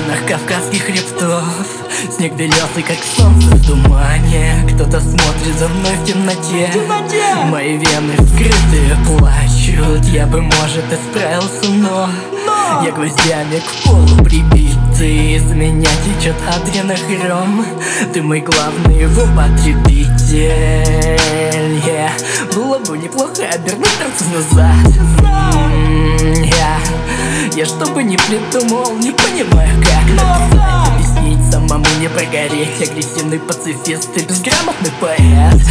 вершинах кавказских хребтов снег белесый, как солнце в тумане. Кто-то смотрит за мной в темноте. Мои вены вскрытые плачут. Я бы, может, исправился, но я гвоздями к полу прибитый. Из меня течет адренохром. Ты мой главный его потребитель. Было бы неплохо обернуться назад. Я что бы не придумал, не понимаю, как написать, объяснить, самому не прогореть. Агрессивный пацифист и безграмотный поэт.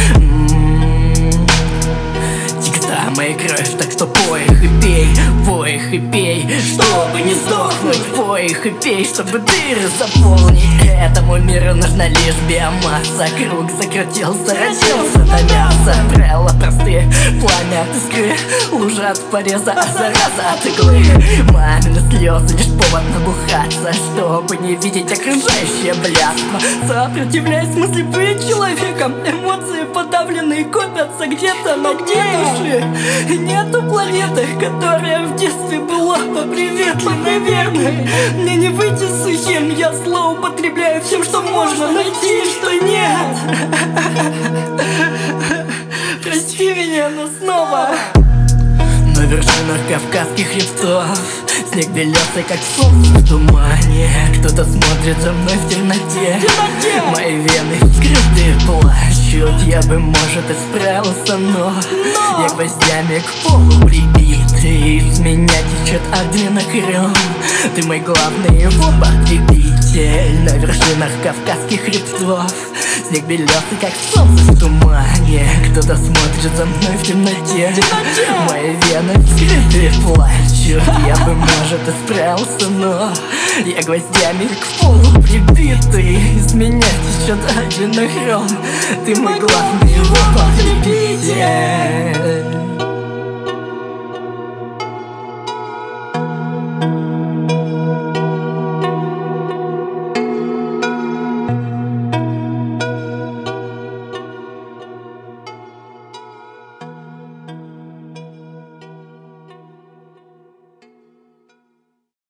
Текста моя кровь, так что пой их и пей, чтобы не сдохнуть. Пой их и пей, чтобы дыры заполнить. Этому миру нужна лишь биомасса. Круг закрутился, родился до мяса. Правила простые, пламя от искры, лужа от пореза, а зараза от иглы. Мамины слезы лишь повод набухаться, чтобы не видеть окружающее блядство. Сопротивляясь мысли быть человеком, эмоции подавленные копятся где-то, но где души? Нету планеты, которая в детстве была поприветливой, наверное. Мне не выйти сухим, я злоупотребляю всем, что можно найти, что нет. Прости меня, но снова. На вершинах кавказских хребтов снег белесый, как солнце в тумане. Кто-то смотрит за мной в темноте. Мои вены вскрытые плачут. Я бы, может, исправился, но я гвоздями к полу прибитый. Из меня течет адренохром. Ты мой главный его потребитель. На вершинах кавказских хребтов снег белесый, как солнце в тумане. Кто-то смотрит за мной в темноте. Мои вены вскрытые плачут. Я бы, может, исправился, но я гвоздями к полу прибитый. Из меня течет адренохром. Ты мой главный его потребитель.